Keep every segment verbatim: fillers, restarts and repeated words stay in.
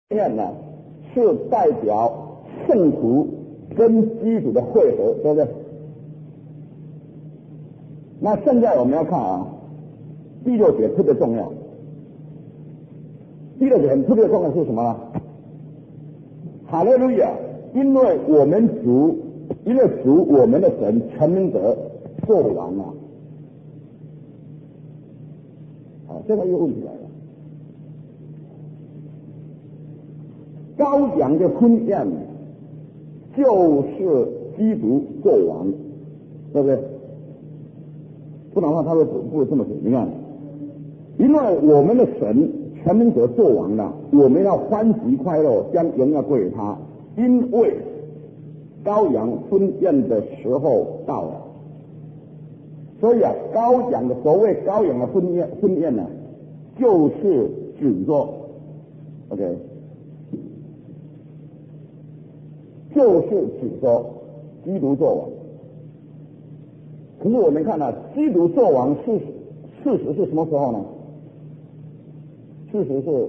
面呢是代表圣徒跟基督的会合，对不对？那现在我们要看啊，第六节特别重要。第六节很特别重要是什么呢？哈利路亚！因为我们主，因为主我们的神全能者做王啊！好，现在一个问题来了。羔羊的婚宴就是基督做王，对不对？不然的话他会不不会这么写。你看，因为我们的神全能者做王了，我们要欢喜快乐，将荣耀归给他，因为羔羊婚宴的时候到了。所以啊，羔羊的所谓羔羊的婚宴婚宴呢，就是指着 OK。就是指着基督做王，可是我们看啊，基督做王事事实是什么时候呢？事实是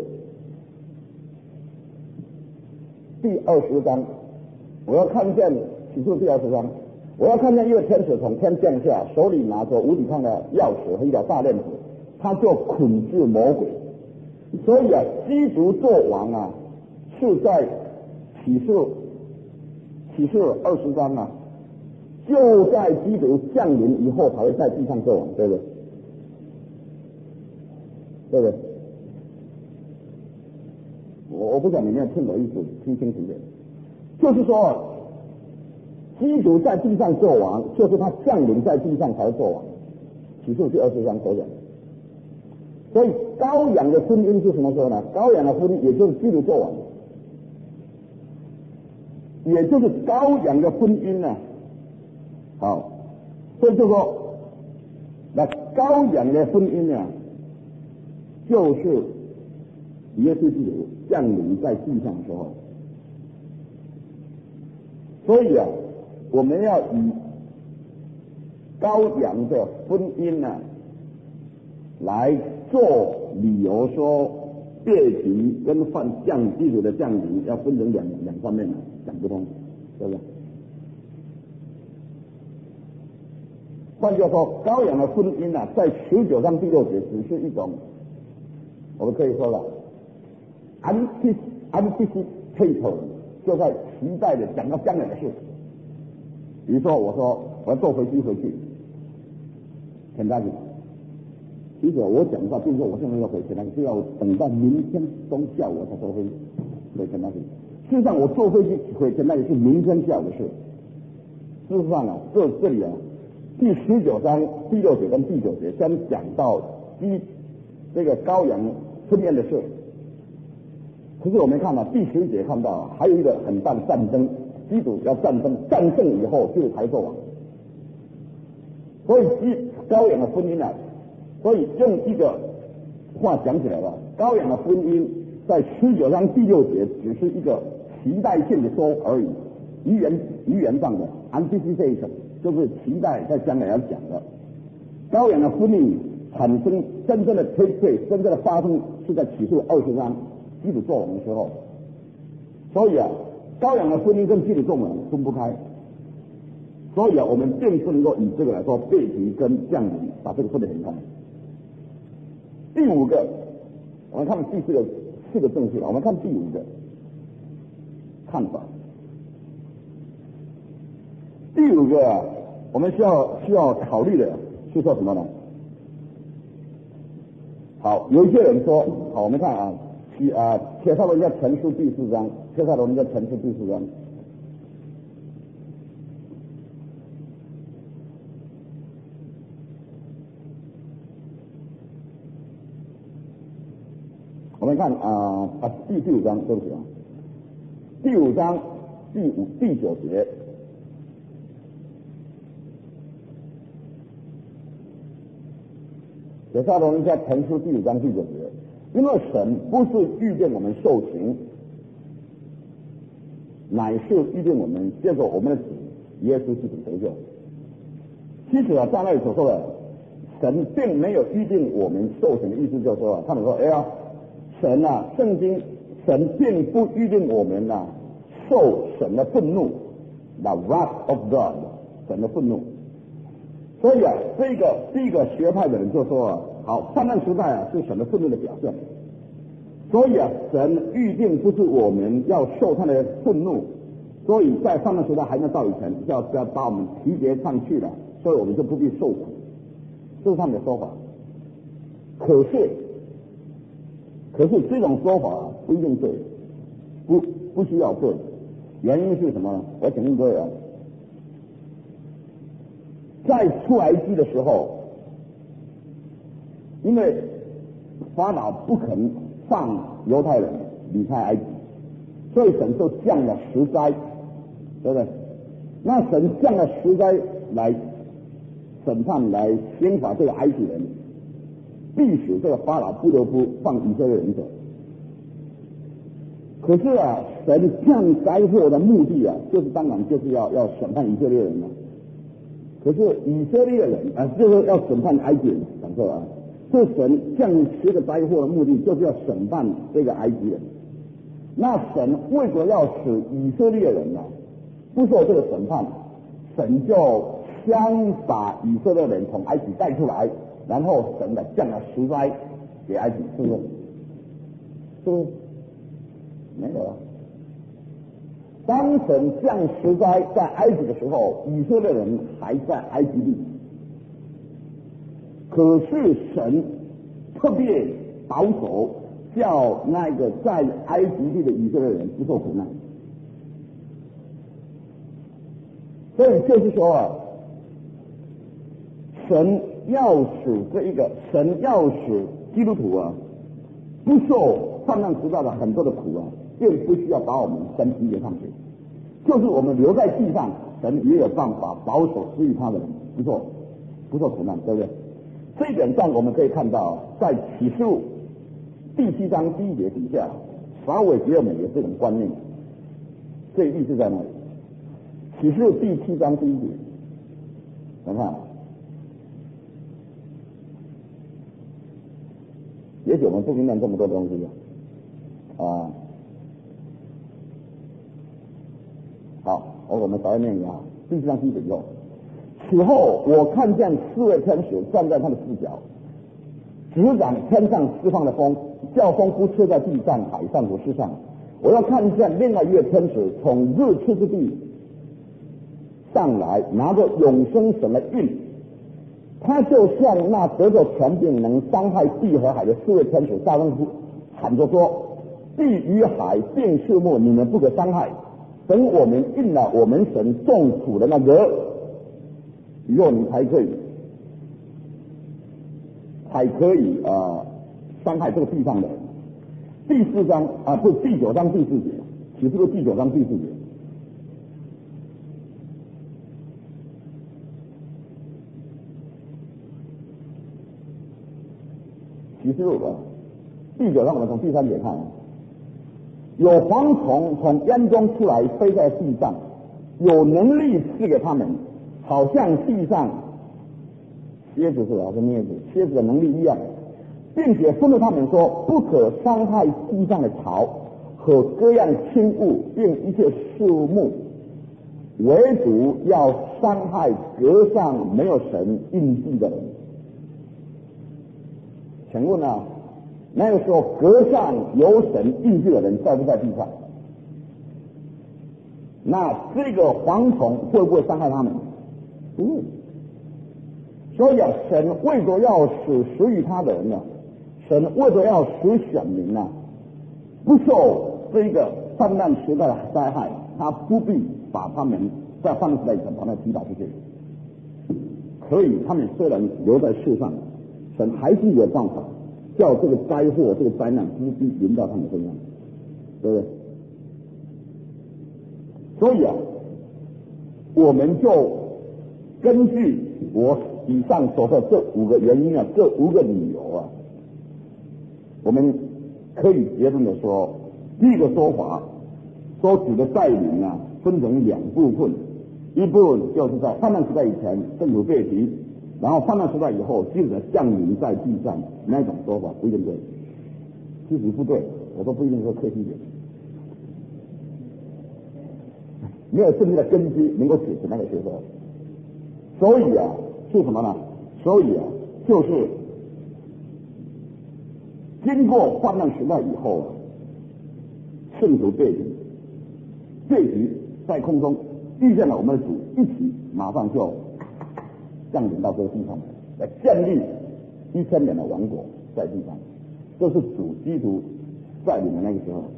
第二十章，我要看见启示第二十章，我要看见一个天使从天降下，手里拿着无底坑的钥匙和一条大链子，他就捆制魔鬼。所以啊，基督做王啊，是在启示。启示二十章啊，就在基督降临以后才会在地上做王，对不对？对不对？我我不讲你们要听我意思，听清楚点。就是说，基督在地上做王，就是他降临在地上才会做王。启示第二十章所讲。所以羔羊的婚姻是什么时候呢？羔羊的婚姻也就是基督做王。也就是羔羊的婚姻呢，好，所以就说，那羔羊的婚姻呢，就是耶稣基督降临在地上的时候，所以啊，我们要以羔羊的婚姻呢来做理由说，别提跟犯降基督的降临要分成两两方面呢。讲不通，对不对？换句话说，羔羊的婚姻啊，在十九章第六节只是一种，我们可以说了 ，antic anticipator， 就在期待的讲到将来的事。比如说，我说我要坐飞机回去，肯大基，其实我讲到，比如说我现在要回肯大基，是要等到明天中下午我才坐飞机回肯大基。事实上，我坐飞机回肯大基是明天下午的事。事实上啊，这这里啊，第十九章第六节跟第九节先讲到一这个羔羊婚宴的事。可是我们看到、啊、第十节看到、啊、还有一个很大的战争，基督要战争，战胜以后就是才做王。所以羔羊的婚姻啊，所以用一个话讲起来了，羔羊的婚姻在十九章第六节只是一个期待性的说而已，语言语言上的 anticipation 就是期待在将来要讲的。羔羊的婚姻产生真正的推退，真正的发生是在启示二十章基督做王的时候。所以啊，羔羊的婚姻跟基督做王分不开。所以啊，我们并不能够以这个来说背题跟降临把这个分得很开。第五个，我们看第四个四个正式了，我们看第五个看法。第五个啊，我们需要需要考虑的是说什么呢？好，有一些人说，好，我们看啊，提啊，帖撒罗尼迦前书第四章，帖撒罗尼迦前书第四章。我们看啊啊第第五章，对不起啊，第五章第五第九节，帖撒罗尼迦前书第五章第九节，因为神不是预定我们受刑，乃是预定我们借着我们的主耶稣基督得救。其实啊，在那里所说的，神并没有预定我们受刑的意思，就是说，他们说，哎呀。神啊，圣经神并不预定我们呐、啊、受神的愤怒 ，the wrath of God， 神的愤怒。所以啊，这个第一个学派的人就说啊，好，患难时代啊是神的愤怒的表现。所以啊，神预定不是我们要受他的愤怒，所以在患难时代还没到以前，要要把我们提拔上去了，所以我们就不必受苦，这是他们的说法。可是，可是这种说法啊不一定对，不不需要对。原因是什么呢？我请问各位啊，在出埃及的时候，因为法老不肯放犹太人离开埃及，所以神就降了十灾，对不对？那神降了十灾来审判、来刑罚这个埃及人，必使这个法老不得不放以色列人走。可是啊，神降灾祸的目的啊，就是当然就是要要审判以色列人了。可是以色列人啊，就是要审判埃及人，讲错了啊。这神降十个灾祸的目的，就是要审判这个埃及人。那神为着要使以色列人啊不受这个审判，神就先把以色列人从埃及带出来，然后神的降了十灾给埃及，是不是？是不是？没有啊。当神降十灾在埃及的时候，以色列人还在埃及地。可是神特别保守，叫那个在埃及地的以色列人不受苦难。所以就是说啊，神要使这一个神要使基督徒啊不受患难时代的很多的苦啊，并不需要把我们神提拔上去，就是我们留在地上，神也有办法保守施予他的人不受不受苦难，对不对？这一点上我们可以看到，在启示录第七章第一节底下，撒韦给我们有这种观念，这意思在哪里？启示录第七章第一节，你看，也许我们不明白这么多东西啊。好，我们稍微念一下第七章第一节以后。此后，我看见四位天使站在他的四角，执掌天上释放的风，叫风不吹在地上、海上和世上。我要看见另外一位天使从日出之地上来，拿着永生神的印，他就像那得着权柄能伤害地和海的四位天使大声喊着说：地与海并树木，你们不可伤害，等我们印了我们神众土的那个。以后你才可以，才可以啊、呃、伤害这个地上的人。第四章啊，不，第九章第四节，启示录第九章第四节。启示录啊，第九章我们从第三节看，有蝗虫从烟中出来，飞在地上，有能力赐给他们。好像地上蝎子是还是镊子，蝎子的能力一样，并且吩咐他们说：不可伤害地上的草和各样轻物，并一切树木，唯独要伤害格上没有神印记的人。请问啊，那个时候格上有神印记的人在不在地上？那这个蝗虫会不会伤害他们？嗯，所以啊，神为着要使属于他的人呢、啊，神为着要使选民呢、啊，不受这个患难时代的灾害，他不必把他们在患难时代以前把他们击倒出去。可以，他们虽然留在世上，神还是有办法叫这个灾祸、这个灾难不必临到他们身上，对不对？所以啊，我们就根据我以上所说这五个原因啊，这五个理由啊，我们可以结论的说，第一个说法所指的带领啊，分成两部分，一部分就是在患难时代以前政府被提，然后患难时代以后基本上降临在地上，那种说法不一定对，其实不对。 我说不一定说客气一点，没有正确的根基能够解释那个学说。所以啊，是什么呢？所以啊，就是经过患难时代以后啊，圣徒背离，背离在空中遇见了我们的主，一起马上就降临到这个地上来，来建立一千年的王国在地上。这是主基督在临的那个时候。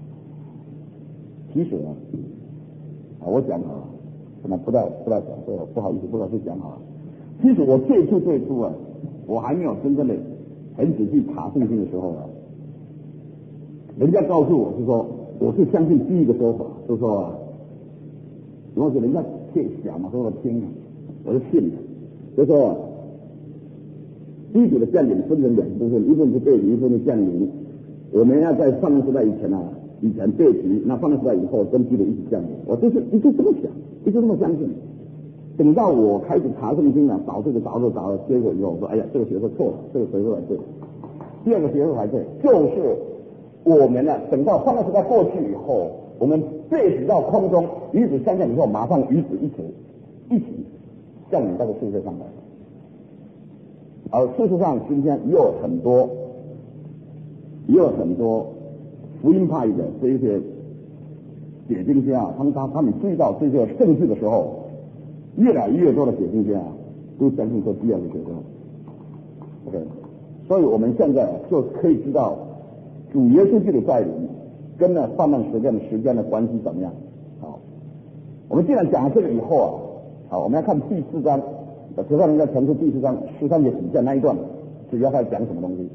其实啊，啊，我讲啊，可能不太不太讲，所以不好意思，不知道是讲好了。其实我最初最初啊，我还没有真正的很仔细查圣经的时候啊，人家告诉我是说，我是相信第一个说法，就是说啊，如果是人家听讲嘛，说我听，我就信了，就说啊，基督的降临分成两部分，一部分是背离，一部分是降临。我们要在上时代以前啊，以前背离，那上时代以后跟基督一起降临。我就是一直这么想，一直这么相信。等到我开始查圣经啊，找这个找这个找了，结果以后我说，哎呀，这个学说错了，这个学说才对。第二个学说才对，就是我们呢、啊，等到上时代过去以后，我们背离到空中，与子相降以后，马上与子一起一起降临到这个世界上来。而事实上，今天也有很多，也有很多福音派的这一些解经家啊，他们他他们注意到这个证据的时候，越来越多的解经家啊，都相信说第二个学说。OK， 所以我们现在就可以知道主耶稣基督带领跟呢患难时间的时间的关系怎么样。好，我们既然讲了这个以后啊，好，我们要看第四章。提上人家陈述第四章十三节底下那一段，主要在讲什么东西？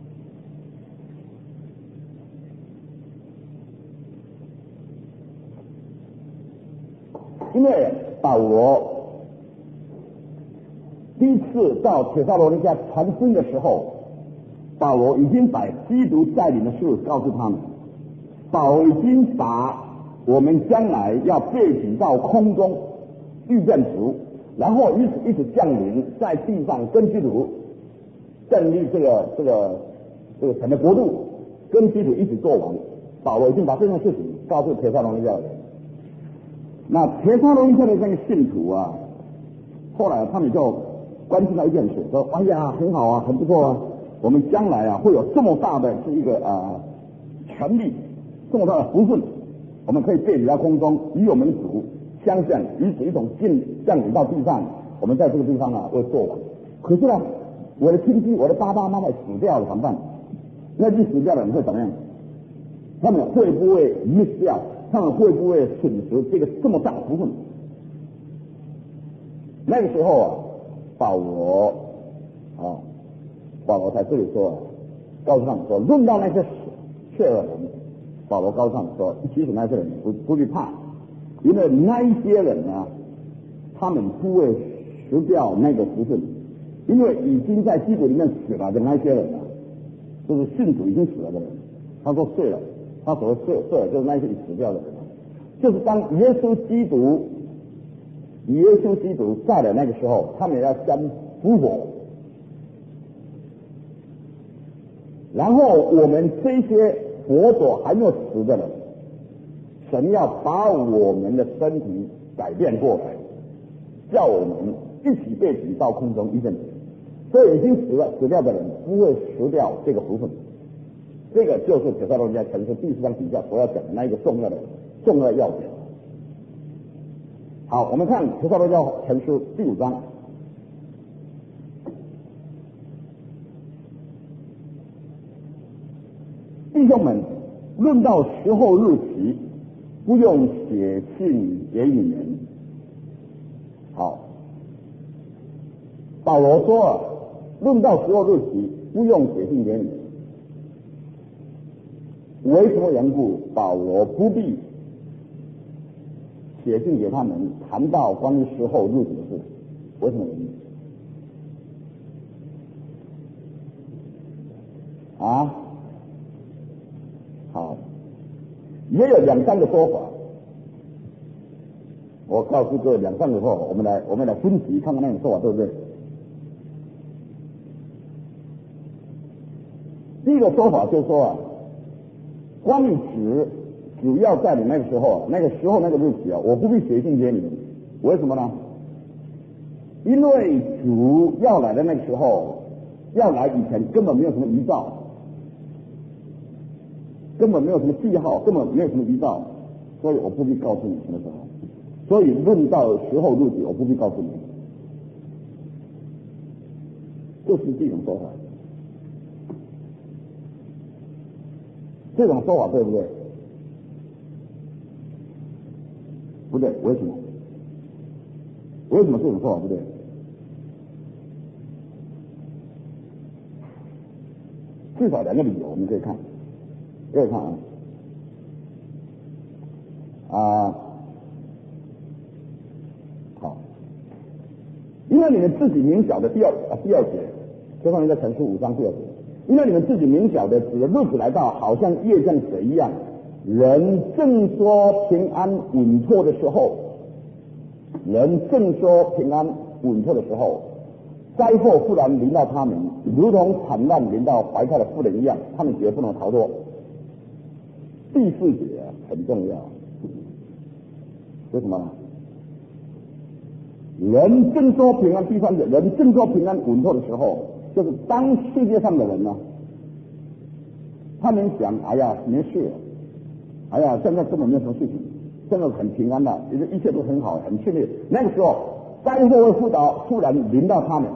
因为保罗第一次到帖撒罗尼迦传福音的时候，保罗已经把基督带领的事告诉他们，保罗已经把我们将来要被举到空中遇见主。然后一直一直降临在地上，跟基督建立这个这个这个神的国度，跟基督一起做王。保罗已经把这件事情告诉帖撒罗尼迦的人。那帖撒罗尼迦的那个信徒啊，后来他们就关心到一件事，说：“哎呀，很好啊，很不错啊，我们将来啊会有这么大的是一个啊权力，这么大的福分，我们可以背离到空中，与我们主相见，以此一种进降临到地上，我们在这个地方啊会做王。可是呢，我的亲戚，我的爸爸妈妈死掉了，怎么办？那些死掉的人会怎么样？他们会不会 miss 掉？他们会不会损失这个这么大的福分？那个时候啊，保罗啊，保罗在这里说啊，告诉他们说，论到那些血的人，保罗告诉他们说，其实那些人不不必怕。因为那一些人呢、啊，他们不会失掉那个福分，因为已经在基督里面死了的那些人啊，就是信主已经死了的人。他说睡了，他所谓睡睡了就是那些死掉的人，就是当耶稣基督耶稣基督在的那个时候，他们要先复活，然后我们这些活着还没有死的人。神要把我们的身体改变过来，叫我们一起被举到空中一阵子。所以已经死了死掉的人不会失掉这个福分。这个就是帖撒罗尼迦前书第四章底下所要讲的那一个重要的重要要点。好，我们看帖撒罗尼迦前书第五章。弟兄们，论到时候日期，不用写信给你们。好，保罗说啊，论到时候日期，不用写信给你们。为什么缘故？保罗不必写信给他们谈到关于时候日子的事。为什么原因？啊？好，也有两三个说法。我告诉各位两三个说法，我们来我们来分析看看那种说法对不对。第一个说法就是说啊， 关于主主要在你那个时候，那个时候那个日期啊，我不必写信给你们，为什么呢？因为主要来的那个时候，要来以前根本没有什么预兆，根本没有什么记号，根本没有什么预兆，所以我不必告诉你什么时候。所以论到时候日期，我不必告诉你，这是这种说法。这种说法对不对？不对，为什么？为什么这种说法不对？至少两个理由，我们可以看，可以看啊，啊，好，因为你们自己明晓的第二啊第二节，这方面在陈述五章第二节，因为你们自己明晓的，指的日子来到，好像夜降水一样，人正说平安稳妥的时候，人正说平安稳妥的时候，灾祸忽然临到他们，如同惨难临到怀胎的妇人一样，他们绝不能逃脱。第四节很重要，为什么呢？人正说平安，第三节，人正说平安稳妥的时候，就是当世界上的人呢，他们想，哎呀，没事，哎呀，现在根本没有什么事情，现在很平安了，一切都很好，很顺利。那个时候，灾祸会忽然忽然临到他们。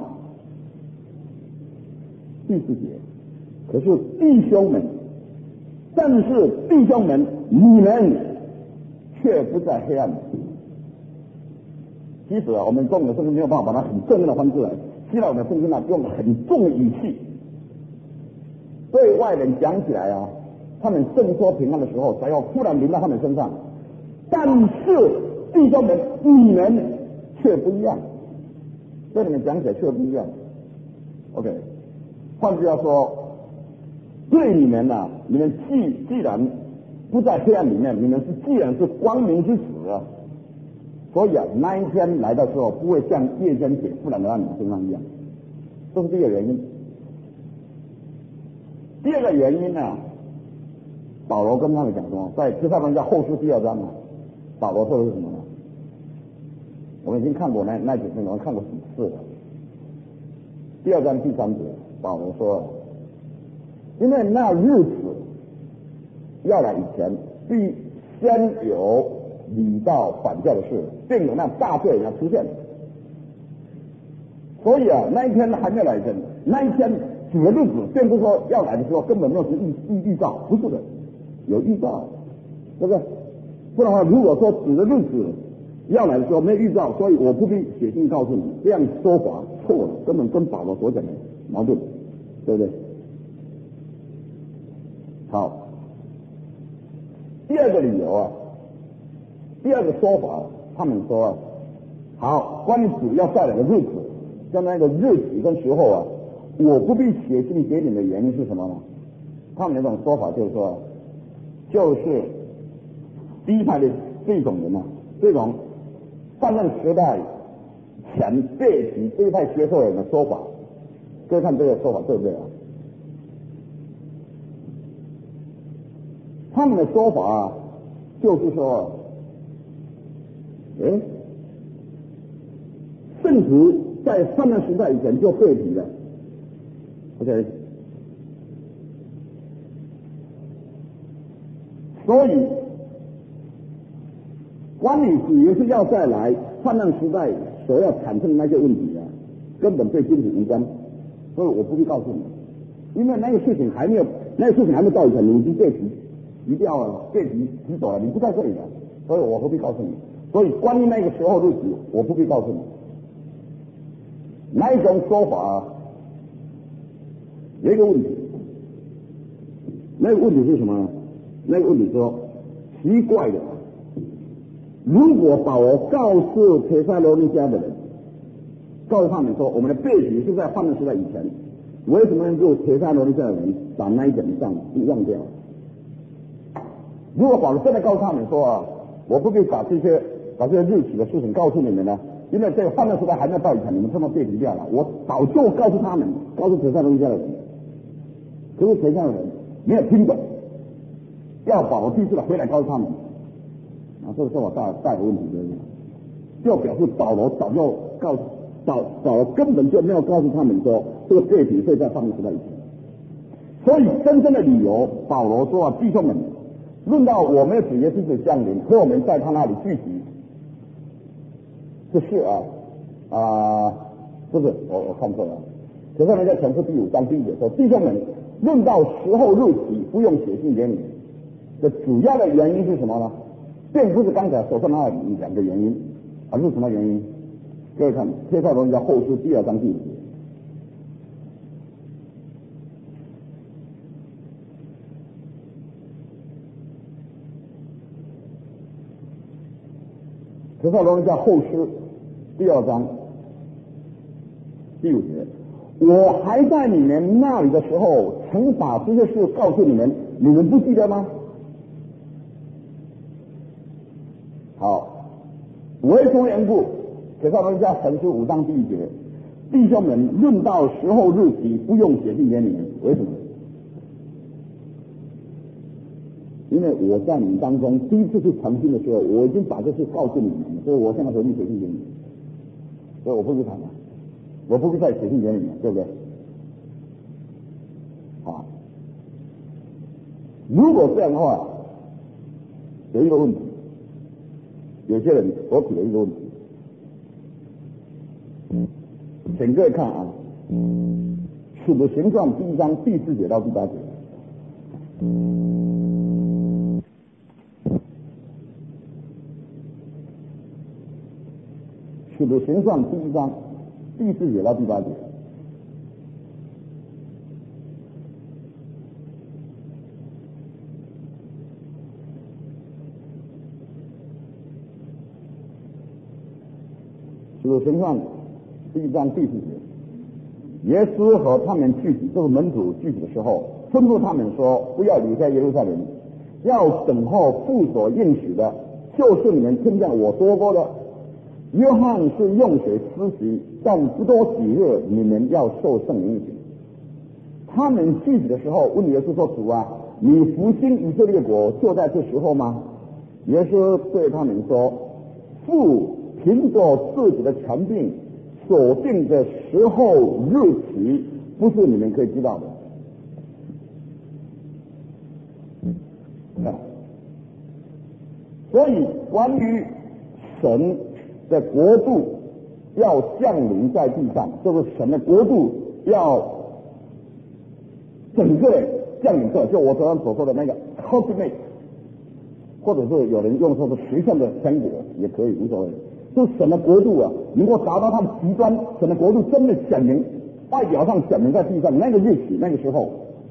第四节，可是弟兄们，但是弟兄们，你们却不在黑暗里。其实啊，我们中文的圣经没有办法把它很正面的翻出来，希腊文的圣经呢用很重的语气，对外人讲起来啊，他们正说平安的时候，才要忽然临到他们身上。但是弟兄们，你们却不一样，对你们讲起来却不一样。OK。换句话说，对你们呢、啊，你们既既然不在黑暗里面，你们是既然是光明之子，所以啊，那一天来的时候，不会像夜间血忽然来到你们身上一样，这是这个原因。第二个原因呢、啊，保罗跟他们讲说，在提撒罗尼迦后书第二章啊，保罗说的是什么呢？我们已经看过那那几篇，我们看过几次了。第二章第三节。保罗说，因为那日子要来以前，必先有礼道反教的事，并有那大罪人要出现。所以啊，那一天还没有来前，那一天主的日子，并不是说要来的时候根本没有什么预预预兆，不是的，有预兆，对不对？不然的话，如果说主的日子要来的时候没有预兆，所以我不必写信告诉你，这样说法错了，根本跟保罗所讲的矛盾，对不对？好，第二个理由啊，第二个说法，他们说啊，好，关于主要再来的日子，像那个日子跟时候啊，我不必写信给你的原因是什么呢？他们那种说法就是说，就是第一派的这种人啊，这种泛滥时代前背起这一派接受人的说法，各位看这个说法对不对啊？他们的说法啊，就是说，哎，圣徒在泛滥时代以前就背离了 ，OK， 所以关于主耶稣要再来泛滥时代所要产生的那些问题啊，根本对君子无关，所以我不必告诉你，因为那个事情还没有，那个事情还没有到以前，你已经背离，一定要背离提走了，你不在这里了，所以我何必告诉你？所以关于那个时候日子，我不必告诉你。那一种说法有一个问题，那个问题是什么呢？那个问题说，奇怪的，如果保罗告诉帖撒罗尼迦的人，告诉他们说，我们的背景是在泛滥时代以前，为什么能够帖撒罗尼迦的人把那一点上忘掉？如果保罗真的告诉他们说啊，我不必把这些把这些日期的事情告诉你们呢，因为这个泛滥时代还没有到以前，你们这么背离掉了，我早就告诉他们，告诉帖撒罗尼迦的人，可是帖撒的人没有听懂， 要保罗第一次回来告诉他们，啊，这个说法大大有问题，对不对？就表示保罗早就告诉保保罗根本就没有告诉他们说这个罪体会在上帝时代以前。所以真正的理由，保罗说啊，弟兄们，论到我们的主耶稣的降临和我们在他那里聚集，这是啊啊，不是我我看错了。可是人在前书第五章第一节说，弟兄们，论到时候日期，不用写信给你们。这主要的原因是什么呢？并不是刚才所说那两个原因，而是什么原因？各位看，帖撒罗尼迦后书第二章第五节。帖撒罗尼迦后书第二章第五节，我还在你们那里的时候，曾把这些事告诉你们，你们不记得吗？好，为什么缘故？帖撒罗尼迦前书五章第一节，弟兄们，论到时候日期，不用写信给你们。为什么？因为我在你们当中第一次去传信的时候，我已经把这事告诉你们了，所以我现在回去写信给你们，所以我不必谈了，我不必再写信给你们，对不对？好，如果这样的话，有一个问题，有些人我提了一个问题，请各位看啊，《使徒行传》第一章第四节到第八节。使徒行传第一章第四节到第八节，使徒行传第一章第四节，耶稣和他们聚集，就是门徒聚集的时候，吩咐他们说，不要离开耶路撒冷，要等候父所应许的，就是你们听见我说过的。约翰是用水施洗，但不多几日，你们要受圣灵的。他们聚集的时候，问耶稣说：“主啊，你复兴以色列国就在这时候吗？”耶稣对他们说：“父凭着自己的权柄所定的时候日期，不是你们可以知道的。”啊，所以关于神的国度要降临在地上，就是神的国度要整个降临在，就我刚刚所说的那个 cosmic， 或者是有人用说是实现的天国也可以，无所谓。就神的国度啊，能够达到他们极端，神的国度真的显明，外表上显明在地上，那个日期，那个时候。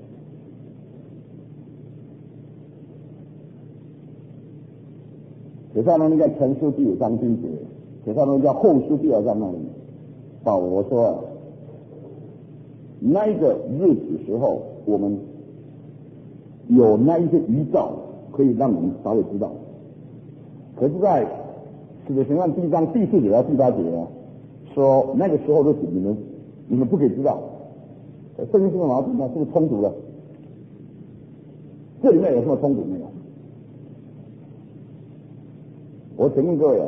帖撒罗尼迦前书第五章第一节，帖撒罗尼迦后书第二章那里，保罗说、啊，那一个日子时候，我们有那一些预兆，可以让我们稍微知道。可是，在使徒行传第一章第四节到第八节啊，说那个时候日子你们你们不可以知道。圣经是什么矛盾呢？是不是冲突了？这里面有什么冲突没有？我请问各位啊，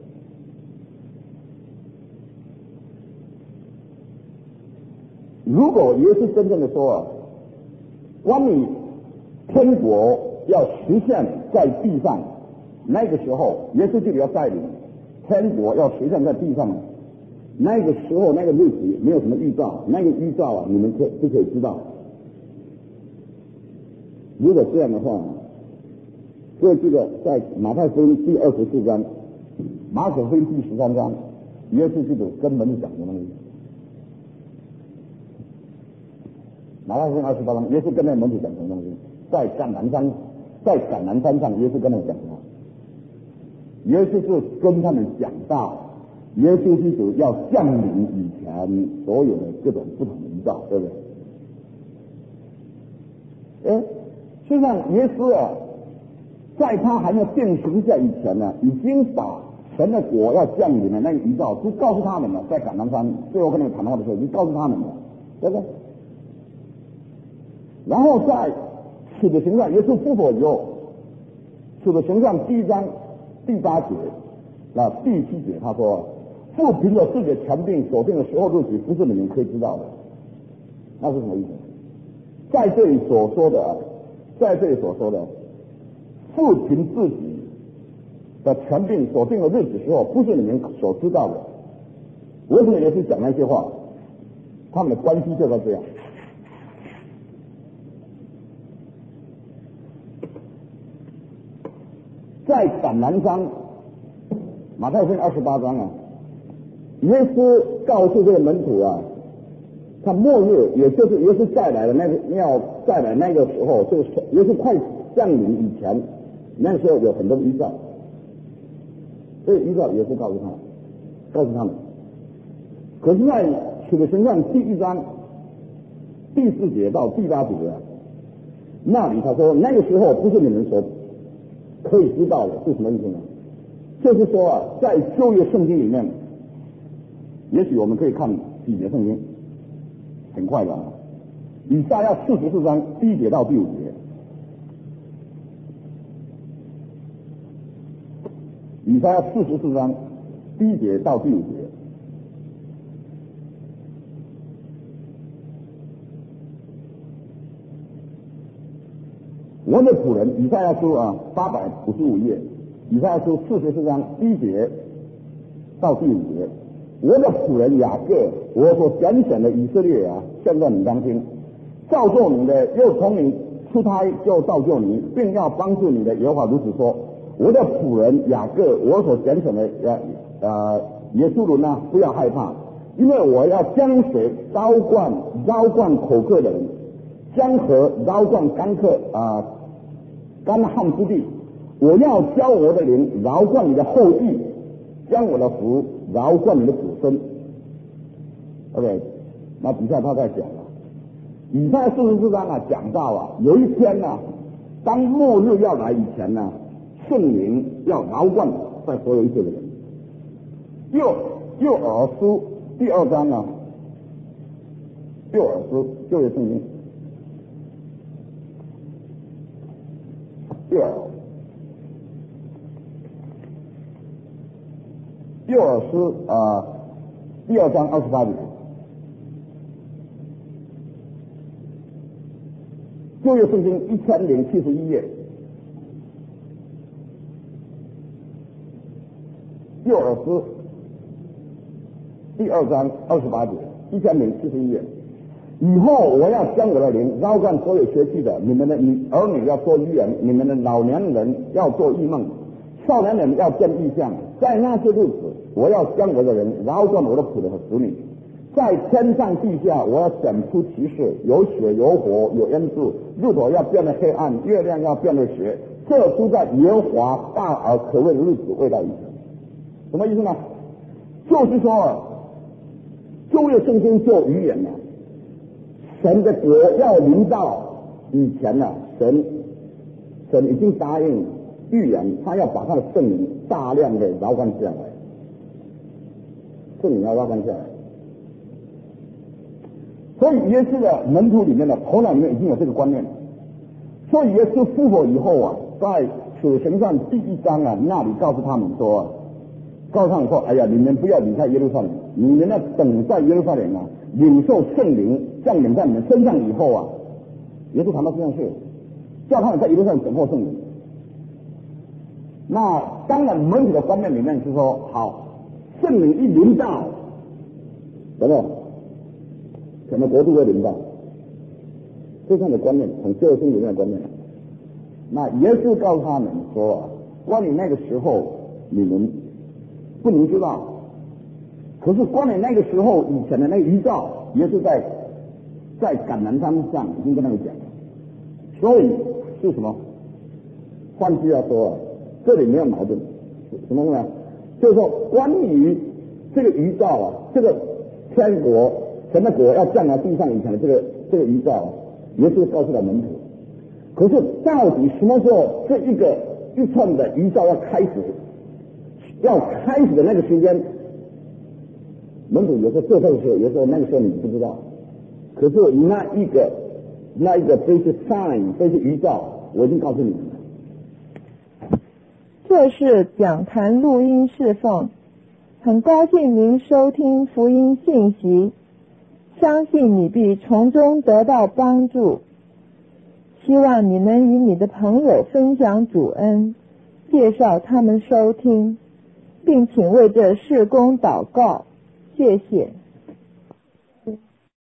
如果耶稣真正的说啊，关于天国要实现在地上，那个时候耶稣就要带领天国要实现在地上，那个时候那个日子没有什么预兆，那个预兆啊，你们可不可以知道？如果这样的话，所以这个在马太福音第二十四章、马可福音第十三章，耶稣基督根本就讲什么东西？马太福音二十八章，耶稣跟那门徒讲什么东西？在橄榄山，在橄榄山上，耶稣跟他们讲什么？耶稣是跟他们讲到，耶稣基督要降临以前所有的各种不同的预兆，对不对？哎，实际上耶稣啊，在他还没有定十字架以前呢，已经把神的国要降临的那个预兆就告诉他们了，在橄榄山最后跟他们谈话的时候，已经告诉他们了，对不对？然后在使徒行传耶稣复活以后，使徒行传第一章第八节那第七节他说，父凭着自己的权柄所定的时候日期，不是你们可以知道的。那是什么意思？在这里所说的，在这里所说的，父凭自己的权柄所定的日子时候，不是你们所知道的。为什么耶稣讲那些话？他们的关系就在这样。在橄榄山，马太福音二十八章啊，耶稣告诉这个门徒啊，他末日，也就是耶稣再来的那个要再来那个时候，就是耶稣快降临以前，那个时候有很多预兆，所以预兆耶稣告诉他们，告诉他们。可是，在使徒行传第一章第四节到第八节啊，那里他说，那个时候不是你们所可以知道的，是什么意思呢？就是说啊，在旧约圣经里面，也许我们可以看几节圣经，很快的啊。以赛亚四十四章第一节到第五节，以赛亚四十四章第一节到第五节。我的仆人以赛亚书啊，八百五十五页，以赛亚书四十四章第一节到第五节。我的仆人雅各，我所拣选的以色列啊，现在你当听，造就你的，又从你出胎就造就你，并要帮助你的耶和华如此说：我的仆人雅各，我所拣选的呃呃耶稣伦啊，不要害怕，因为我要将水浇灌浇灌口渴的人，江河浇灌干渴啊。干旱之地，我要浇我的灵，饶灌你的后裔，将我的福饶灌你的子孙。OK， 那底下他在讲了，以赛亚四十四章啊，讲到啊，有一天呢、啊，当末日要来以前呢、啊，圣灵要饶灌在所有一切的人。又又尔书第二章啊，又尔书旧约圣经。右耳，右耳诗啊，第二章二十八节，旧约圣经一千零七十一页，右耳诗第二章二十八节，一千零七十一页。以后我要将我的灵浇灌所有学气的，你们的女儿女要说预言，你们的老年人要做异梦，少年人要见异象。在那些日子，我要将我的人浇灌我的仆人和子女，在天上地下，我要显出奇事，有血有火有烟柱，日头要变得黑暗，月亮要变得血，这都在耶和华大而可畏的日子未到以前。什么意思呢？就是说，旧约圣经做预言呢、啊。神的国要临到以前呢、啊，神神已经答应预言，他要把他的圣灵大量的浇灌下来，圣灵要浇灌下来。所以耶稣的门徒里面的头脑里面已经有这个观念。所以耶稣复活以后啊，在使徒行传第一章啊那里告诉他们说、啊，告诉他们说，哎呀，你们不要离开耶路撒冷，你们要等在耶路撒冷啊，领受圣灵降临在你们身上以后啊，耶稣谈到这件事，叫他们在耶路撒冷等候圣灵。那当然门徒的观念里面是说，好，圣灵一临到，有没有？什么国度会临到？这是他的观念，从旧约圣经里面的观念。那耶稣告诉他们说啊，关于那个时候你们不能知道，可是关于那个时候以前的那个预兆，耶稣在在橄榄山上已经跟他们讲了。所以是什么？换句话说啊，这里没有矛盾，什么呢？就是说，关于这个预兆啊，这个天国神的国要降到地上以前的这个这个预兆、啊，耶稣告诉了门徒。可是到底什么时候这一个一串的预兆要开始？要开始的那个时间，门徒有时候做错的时候，有时候那个时候你不知道。可是那一个那一个这些 sign 这些预兆，我已经告诉你们了。 这是讲坛录音释放，很高兴您收听福音信息，相信你必从中得到帮助。希望你能与你的朋友分享主恩，介绍他们收听，并请为这事工祷告。谢谢。